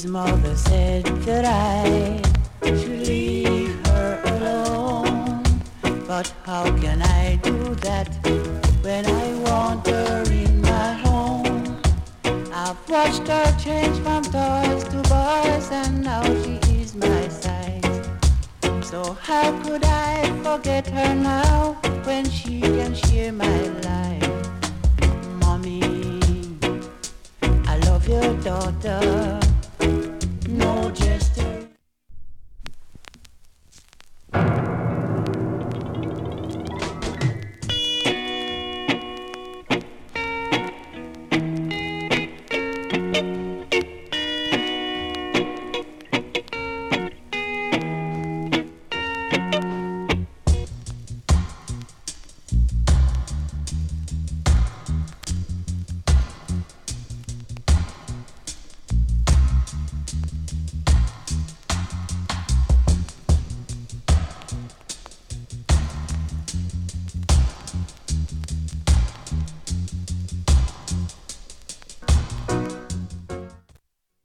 His mother said that I should leave her alone. But how can I do that when I want her in my home? I've watched her change from toys to boys, and now she is my size. So how could I forget her now when she can share my